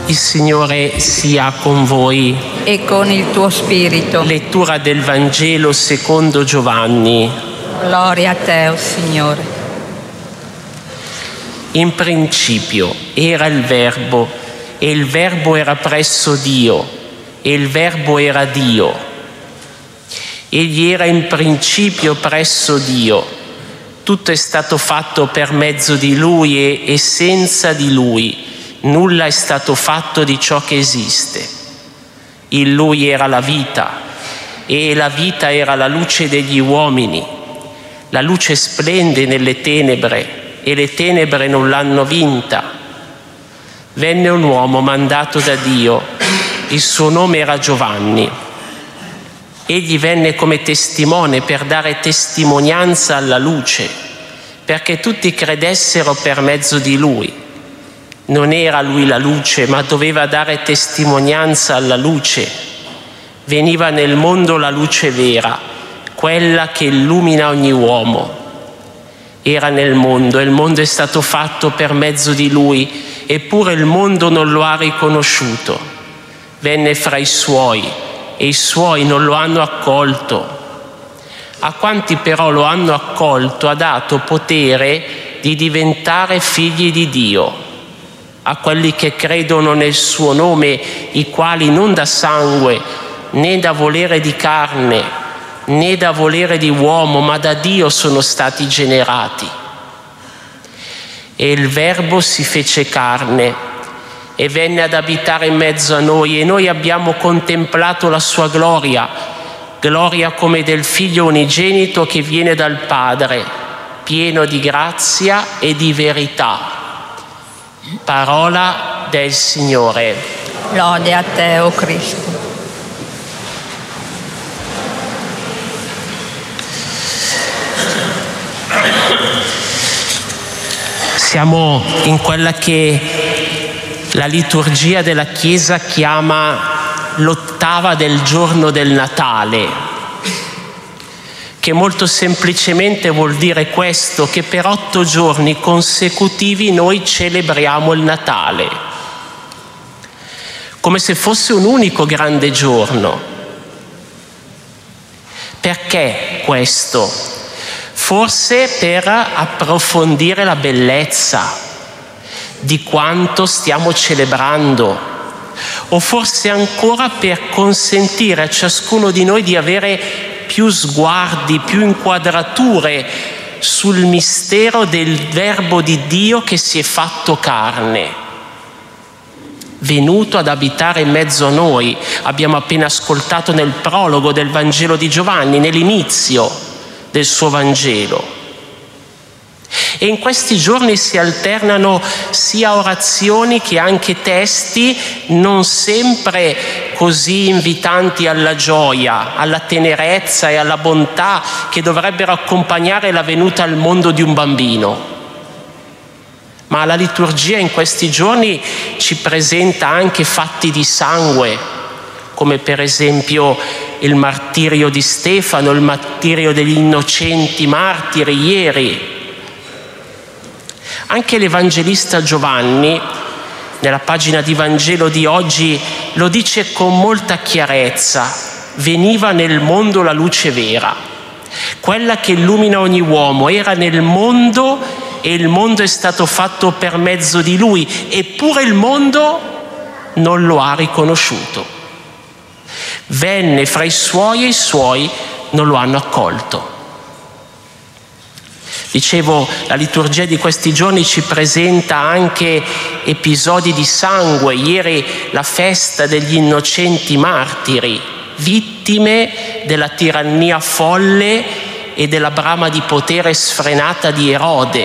Il Signore sia con voi. E con il tuo spirito. Lettura del Vangelo secondo Giovanni. Gloria a te, o Signore. In principio era il Verbo, e il Verbo era presso Dio, e il Verbo era Dio. Egli era in principio presso Dio. Tutto è stato fatto per mezzo di Lui e senza di Lui nulla è stato fatto di ciò che esiste. In Lui era la vita, e la vita era la luce degli uomini. La luce splende nelle tenebre, e le tenebre non l'hanno vinta. Venne un uomo mandato da Dio, il suo nome era Giovanni. Egli venne come testimone per dare testimonianza alla luce, perché tutti credessero per mezzo di lui. Non era lui la luce, ma doveva dare testimonianza alla luce. Veniva nel mondo la luce vera, quella che illumina ogni uomo. Era nel mondo, e il mondo è stato fatto per mezzo di lui, eppure il mondo non lo ha riconosciuto. Venne fra i suoi, e i suoi non lo hanno accolto. A quanti però lo hanno accolto ha dato potere di diventare figli di Dio. A quelli che credono nel suo nome, i quali non da sangue, né da volere di carne, né da volere di uomo, ma da Dio sono stati generati. E il Verbo si fece carne e venne ad abitare in mezzo a noi, e noi abbiamo contemplato la sua gloria, gloria come del Figlio unigenito che viene dal Padre, pieno di grazia e di verità. Parola del Signore. Lode a te, o Cristo. Siamo in quella che la liturgia della Chiesa chiama l'ottava del giorno del Natale, che molto semplicemente vuol dire questo, che per 8 giorni consecutivi noi celebriamo il Natale, come se fosse un unico grande giorno. Perché questo? Forse per approfondire la bellezza di quanto stiamo celebrando, o forse ancora per consentire a ciascuno di noi di avere più sguardi, più inquadrature sul mistero del Verbo di Dio che si è fatto carne, venuto ad abitare in mezzo a noi. Abbiamo appena ascoltato nel prologo del Vangelo di Giovanni, nell'inizio del suo Vangelo. E in questi giorni si alternano sia orazioni che anche testi non sempre così invitanti alla gioia, alla tenerezza e alla bontà che dovrebbero accompagnare la venuta al mondo di un bambino. Ma la liturgia in questi giorni ci presenta anche fatti di sangue, come per esempio il martirio di Stefano, il martirio degli innocenti martiri ieri. Anche l'Evangelista Giovanni, nella pagina di Vangelo di oggi, lo dice con molta chiarezza: veniva nel mondo la luce vera, quella che illumina ogni uomo. Era nel mondo e il mondo è stato fatto per mezzo di lui, eppure il mondo non lo ha riconosciuto. Venne fra i suoi e i suoi non lo hanno accolto. Dicevo, la liturgia di questi giorni ci presenta anche episodi di sangue. Ieri la festa degli innocenti martiri, vittime della tirannia folle e della brama di potere sfrenata di Erode.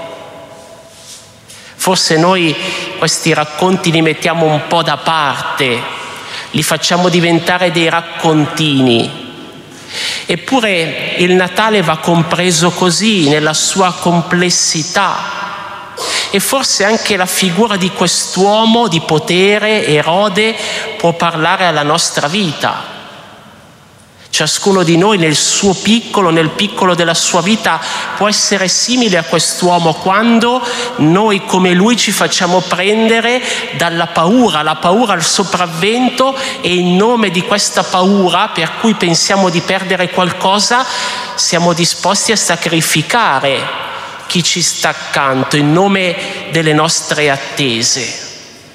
Forse noi questi racconti li mettiamo un po' da parte, li facciamo diventare dei raccontini. Eppure il Natale va compreso così, nella sua complessità, e forse anche la figura di quest'uomo di potere, Erode, può parlare alla nostra vita. Ciascuno di noi nel suo piccolo, nel piccolo della sua vita, può essere simile a quest'uomo quando noi come lui ci facciamo prendere dalla paura, la paura al sopravvento, e in nome di questa paura per cui pensiamo di perdere qualcosa siamo disposti a sacrificare chi ci sta accanto in nome delle nostre attese.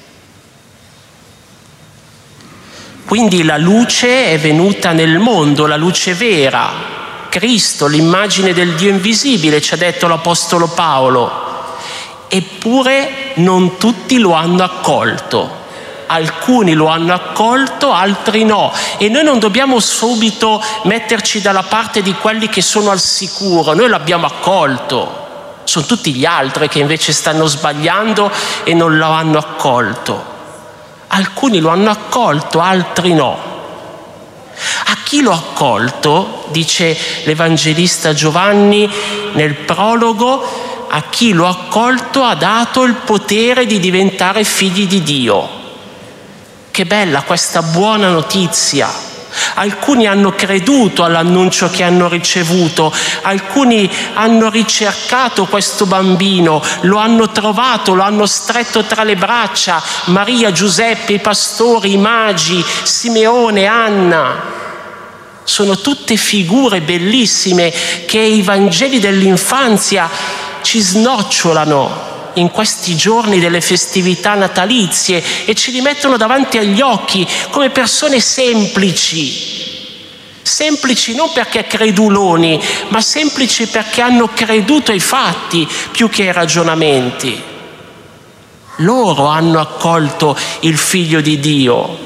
Quindi la luce è venuta nel mondo, la luce vera, Cristo, l'immagine del Dio invisibile, ci ha detto l'Apostolo Paolo. Eppure non tutti lo hanno accolto. Alcuni lo hanno accolto, altri no. E noi non dobbiamo subito metterci dalla parte di quelli che sono al sicuro. Noi l'abbiamo accolto. Sono tutti gli altri che invece stanno sbagliando e non lo hanno accolto. Alcuni lo hanno accolto, altri no. A chi lo ha accolto, dice l'Evangelista Giovanni nel prologo, a chi lo ha accolto ha dato il potere di diventare figli di Dio. Che bella questa buona notizia! Alcuni hanno creduto all'annuncio che hanno ricevuto, alcuni hanno ricercato questo bambino, lo hanno trovato, lo hanno stretto tra le braccia, Maria, Giuseppe, i pastori, i magi, Simeone, Anna. Sono tutte figure bellissime che i Vangeli dell'infanzia ci snocciolano in questi giorni delle festività natalizie e ci li mettono davanti agli occhi come persone semplici non perché creduloni, ma semplici perché hanno creduto ai fatti più che ai ragionamenti. Loro hanno accolto il Figlio di Dio.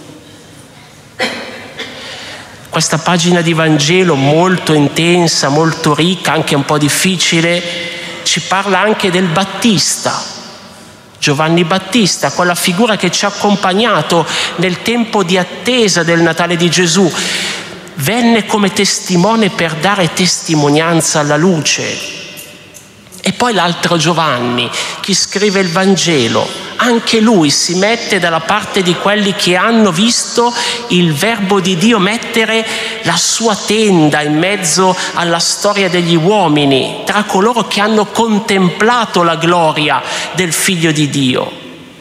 Questa pagina di Vangelo molto intensa, molto ricca, anche un po' difficile, ci parla anche del Battista, Giovanni Battista, quella figura che ci ha accompagnato nel tempo di attesa del Natale di Gesù. Venne come testimone per dare testimonianza alla luce. E poi l'altro Giovanni, chi scrive il Vangelo, anche lui si mette dalla parte di quelli che hanno visto il Verbo di Dio mettere la sua tenda in mezzo alla storia degli uomini, tra coloro che hanno contemplato la gloria del Figlio di Dio.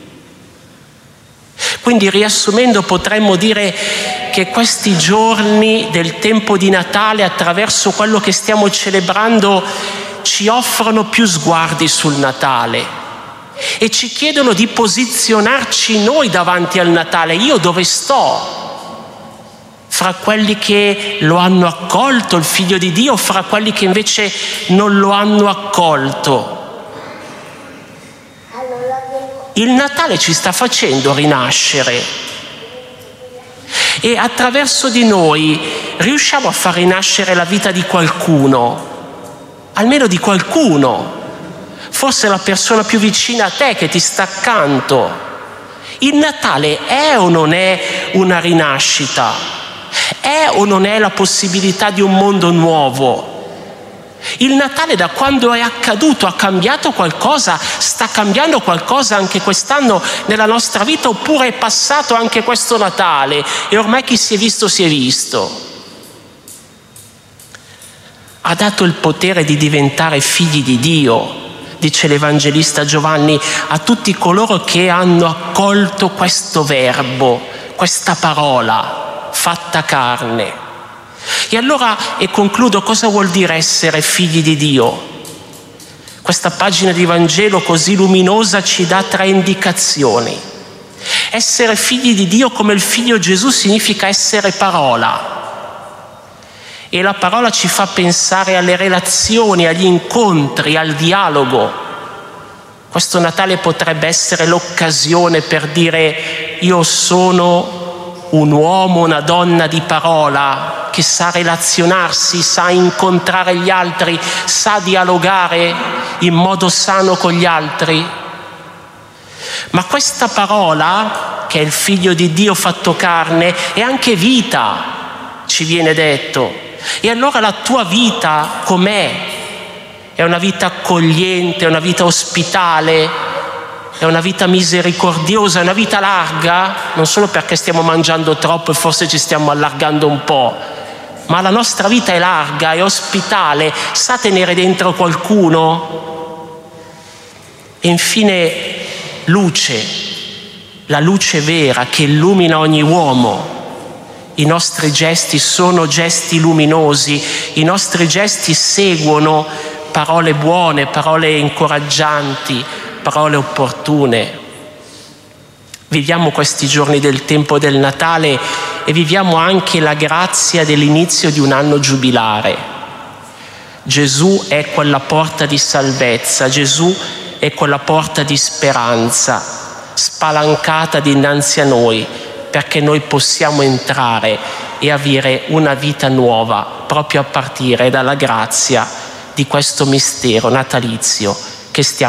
Quindi, riassumendo, potremmo dire che questi giorni del tempo di Natale, attraverso quello che stiamo celebrando, ci offrono più sguardi sul Natale e ci chiedono di posizionarci noi davanti al Natale. Io dove sto? Fra quelli che lo hanno accolto, il Figlio di Dio, fra quelli che invece non lo hanno accolto. Il Natale ci sta facendo rinascere e attraverso di noi riusciamo a far rinascere la vita di qualcuno, almeno di qualcuno, forse la persona più vicina a te che ti sta accanto. Il Natale è o non è una rinascita? È o non è la possibilità di un mondo nuovo? Il Natale, da quando è accaduto, ha cambiato qualcosa? Sta cambiando qualcosa anche quest'anno nella nostra vita, oppure è passato anche questo Natale e ormai chi si è visto si è visto? Ha dato il potere di diventare figli di Dio, dice l'Evangelista Giovanni, a tutti coloro che hanno accolto questo verbo, questa parola fatta carne. E allora, e concludo, cosa vuol dire essere figli di Dio? Questa pagina di Vangelo così luminosa ci dà 3 indicazioni. Essere figli di Dio come il Figlio Gesù significa essere parola. E la parola ci fa pensare alle relazioni, agli incontri, al dialogo. Questo Natale potrebbe essere l'occasione per dire: io sono un uomo, una donna di parola, che sa relazionarsi, sa incontrare gli altri, sa dialogare in modo sano con gli altri. Ma questa parola, che è il Figlio di Dio fatto carne, è anche vita, ci viene detto. E allora la tua vita com'è? È una vita accogliente, è una vita ospitale, è una vita misericordiosa, è una vita larga, non solo perché stiamo mangiando troppo e forse ci stiamo allargando un po', ma la nostra vita è larga, è ospitale, sa tenere dentro qualcuno. E infine luce, la luce vera che illumina ogni uomo. I nostri gesti sono gesti luminosi, i nostri gesti seguono parole buone, parole incoraggianti, parole opportune. Viviamo questi giorni del tempo del Natale e viviamo anche la grazia dell'inizio di un anno giubilare. Gesù è quella porta di salvezza, Gesù è quella porta di speranza, spalancata dinanzi a noi, perché noi possiamo entrare e avere una vita nuova, proprio a partire dalla grazia di questo mistero natalizio che stiamo